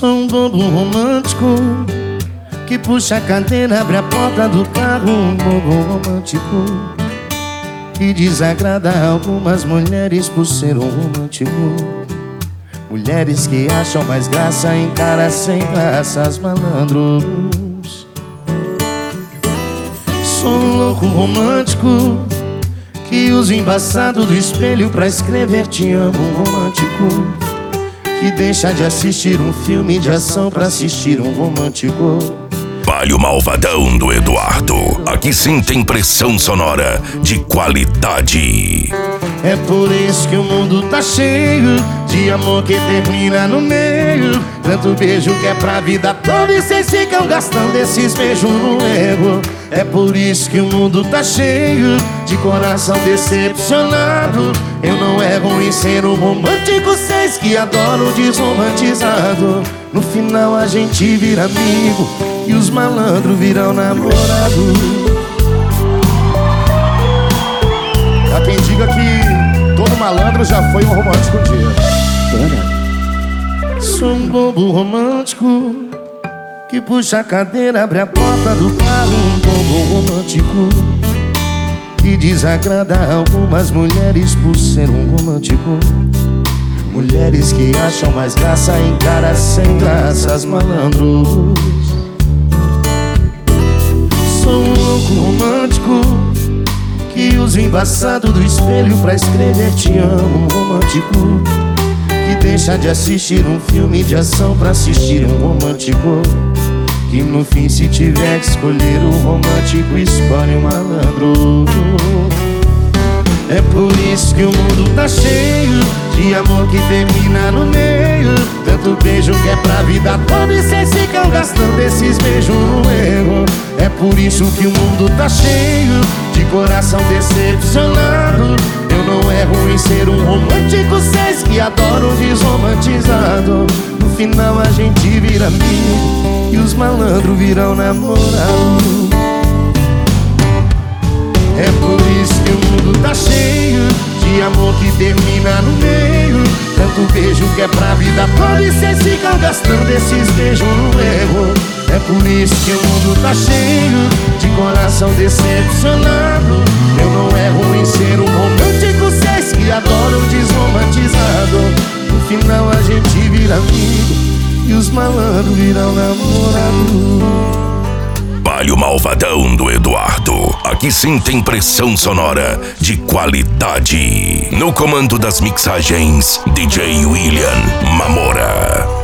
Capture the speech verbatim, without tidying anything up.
Sou um bobo romântico que puxa a cadeira, abre a porta do carro. Um bobo romântico que desagrada algumas mulheres por ser um romântico. Mulheres que acham mais graça em caras sem graças, malandros. Sou um louco romântico que usa o embaçado do espelho pra escrever te amo. Um romântico que deixa de assistir um filme de ação pra assistir um romântico. Palio Malvadão do Eduardo. Aqui sim tem pressão sonora de qualidade. É por isso que o mundo tá cheio de amor que termina no meio. Tanto beijo que é pra vida toda e cês ficam gastando esses beijos no erro. É por isso que o mundo tá cheio de coração decepcionado. Eu não erro em ser um romântico, cês que adoram o desromantizado. No final a gente vira amigo e os malandros viram namorado. Há quem diga que todo malandro já foi um romântico um dia. Sou um bobo romântico que puxa a cadeira, abre a porta do carro. Um bobo romântico que desagrada algumas mulheres por ser um romântico. Mulheres que acham mais graça em caras sem graças, malandros. Sou um louco romântico que usa o embaçado do espelho pra escrever te amo. Um romântico que deixa de assistir um filme de ação pra assistir um romântico. Que no fim, se tiver que escolher o romântico, escolhe o malandro. É por isso que o mundo tá cheio de amor que termina no meio. Tanto beijo que é pra vida toda e cês ficam gastando esses beijos no erro. É por isso que o mundo tá cheio de coração decepcionado. Eu não erro em ser um romântico, cês que adoram o desromantizado. No final a gente vira amigo e os malandros viram namorado. É por isso que o mundo tá cheio de amor que termina no meio. Tanto beijo que é pra vida toda e cês ficam gastando esses beijos no erro. É por isso que o mundo tá cheio de coração decepcionado. Eu não erro em ser um romântico, cês que adoram o desromantizado. No final a gente vira amigo e os malandros viram namorado. Palio Malvadão do Eduardo. Aqui sim tem pressão sonora de qualidade. No comando das mixagens, D J William Mamora.